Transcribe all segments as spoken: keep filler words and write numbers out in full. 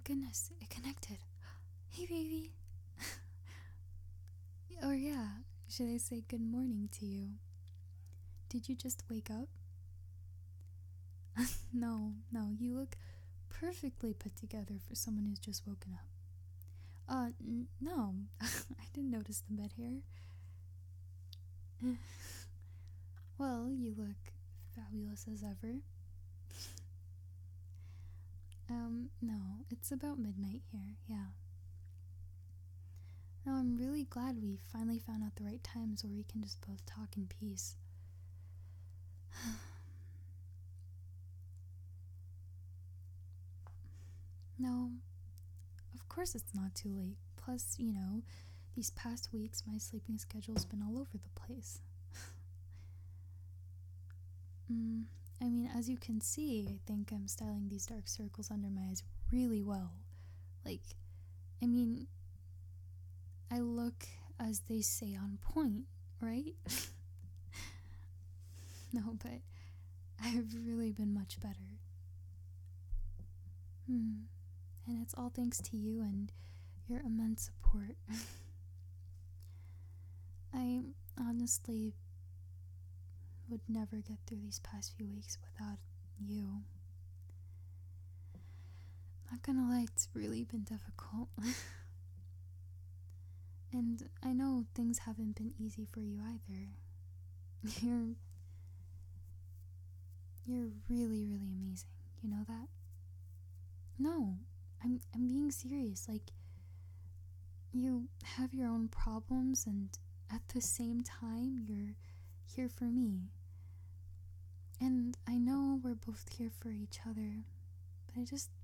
goodness, it connected. Hey, baby. Or, yeah, should I say good morning to you? Did you just wake up? No, no, you look perfectly put together for someone who's just woken up. Uh, n- no, I didn't notice the bed hair. Well, you look fabulous as ever. Um, no, it's about midnight here, yeah. No, I'm really glad we finally found out the right times where we can just both talk in peace. No, of course it's not too late. Plus, you know, these past weeks my sleeping schedule's been all over the place. mm, I mean, as you can see, I think I'm styling these dark circles under my eyes really well. Like, I mean, I look, as they say, on point, right? No, but I've really been much better. Hmm. And it's all thanks to you and your immense support. I honestly would never get through these past few weeks without you. Not gonna lie, it's really been difficult. And I know things haven't been easy for you either. You're you're really, really amazing. You know that? No, I'm I'm being serious. Like, you have your own problems, and at the same time you're here for me. And I know we're both here for each other, but I just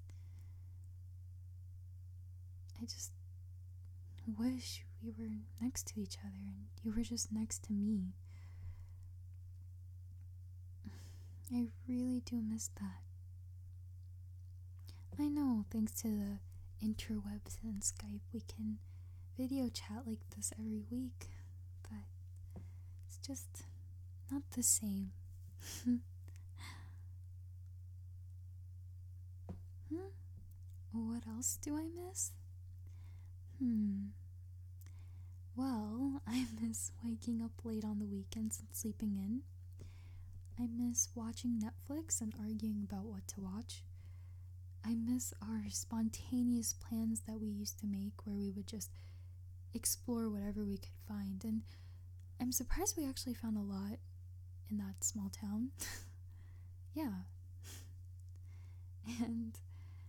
I just wish we were next to each other and you were just next to me. I really do miss that. I know, thanks to the interwebs and Skype, we can video chat like this every week, but it's just not the same. hmm? What else do I miss? Hmm. Well, I miss waking up late on the weekends and sleeping in. I miss watching Netflix and arguing about what to watch. I miss our spontaneous plans that we used to make where we would just explore whatever we could find. And I'm surprised we actually found a lot in that small town. Yeah. And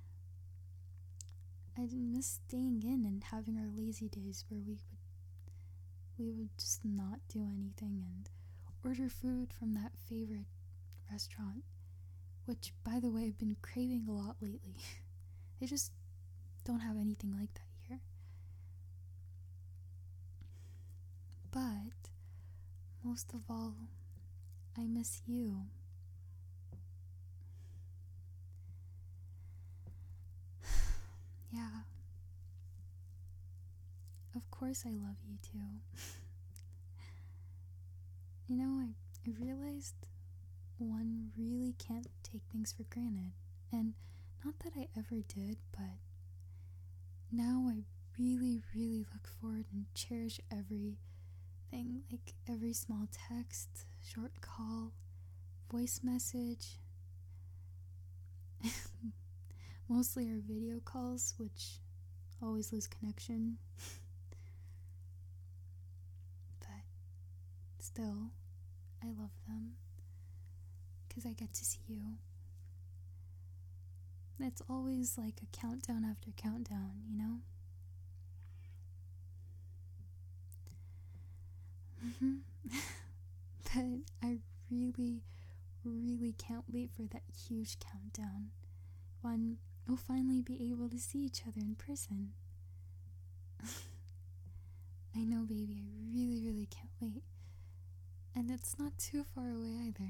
I miss staying in and having our lazy days where we would we would just not do anything and order food from that favorite restaurant, which, by the way, I've been craving a lot lately. They just don't have anything like that here. But most of all, I miss you. Yeah. Of course I love you too. You know, I, I realized one really can't take things for granted. And not that I ever did, but now I really, really look forward and cherish everything. Like every small text, short call, voice message. Mostly our video calls, which always lose connection. But still, I love them because I get to see you. It's always like a countdown after countdown, you know? Mm-hmm. But I really, really can't wait for that huge countdown when we'll finally be able to see each other in person. I know, baby, I really, really can't wait. And it's not too far away either.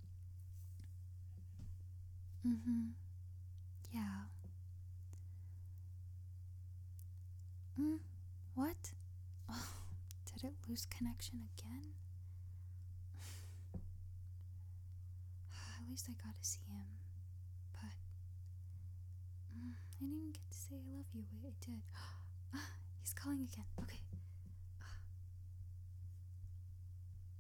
Mm-hmm. Yeah. Mm, what? Oh, did it lose connection again? At least I got to see him. But mm, I didn't even get to say I love you. Wait, I did. He's calling again. Okay.